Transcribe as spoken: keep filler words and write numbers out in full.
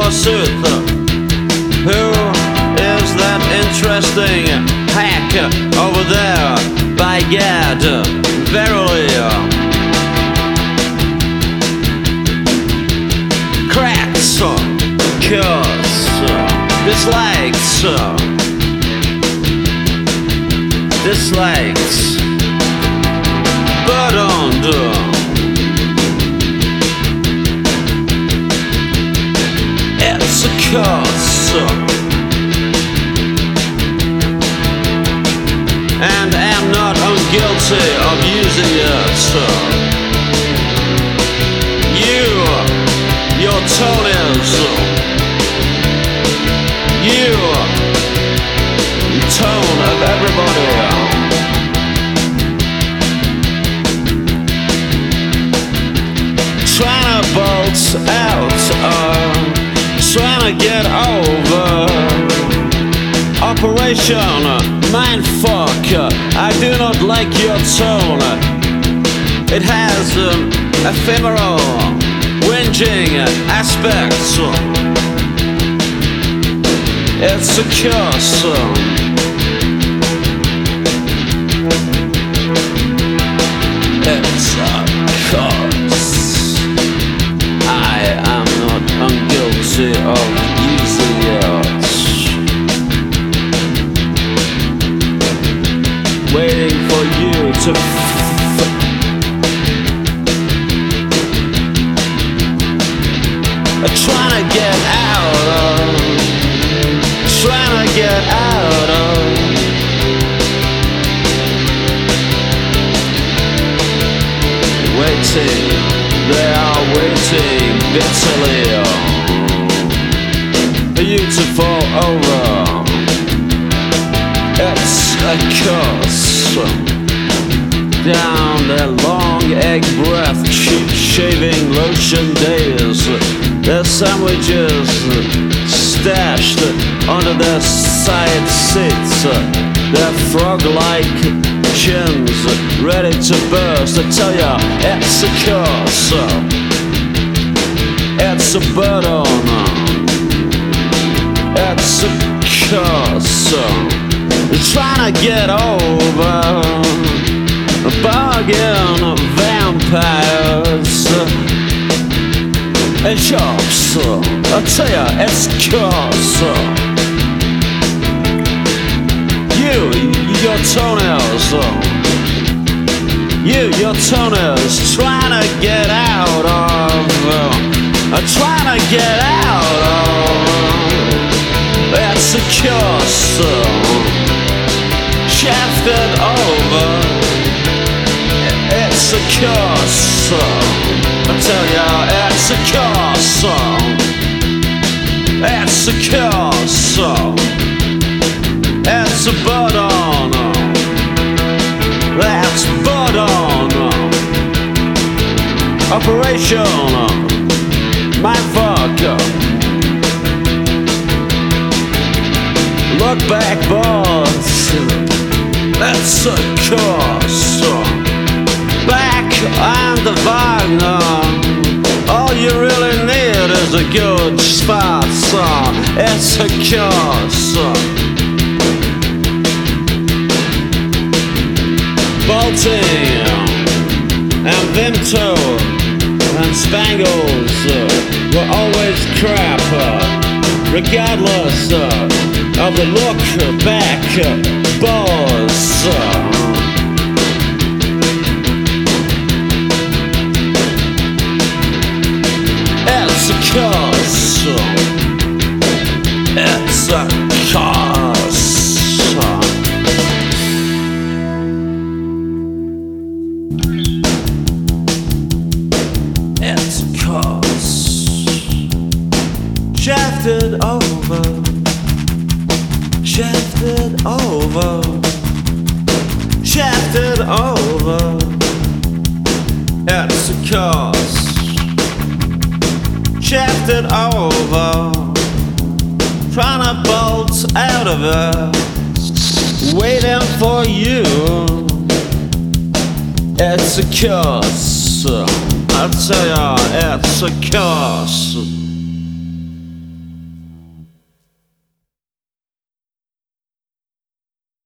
forsooth. Who is that interesting hack over there? By gad, verily. Cracks, cures, dislikes, dislikes, burdened. It's a curse, and am not unguilty of using it. You, your toenails, you, tone of everybody. Trying to bolt out, uh, trying to get over. Operation Mindfuck. I do not like your tone. It has an ephemeral, whinging aspects. It's a curse. It's a curse. I am not unguilty of using it. Waiting for you to f trying to get out of, trying to get out of. Waiting, they are waiting bitterly for you to fall over. It's a curse. Down their long egg breath, cheap shaving lotion days, their sandwiches stashed under their side seats, their frog-like chins ready to burst. I tell ya, it's a curse. It's a burden. It's a curse. Trying to get over bargain vampires and shops. I tell ya, it's curse. You, your toenails, you, your toenails, trying to get out of, trying to get out of. It's a curse. Shafted over. It's a curse. I tell ya, it's a curse. It's a curse. It's a burden. That's burden. Operation Mindfuck. Look back, boss. That's a curse. Back on the Wagner. All you really need is a good spot. It's a curse. Bolting and Vimto and Spangles were always crap, regardless of the look back, boss. It's a curse. It's a curse. It's a curse. Shafted over. Shafted over. Shafted over. It's a curse. Shafted over. Trying to bolt out of it. Waiting for you. It's a curse. I tell ya, it's a curse.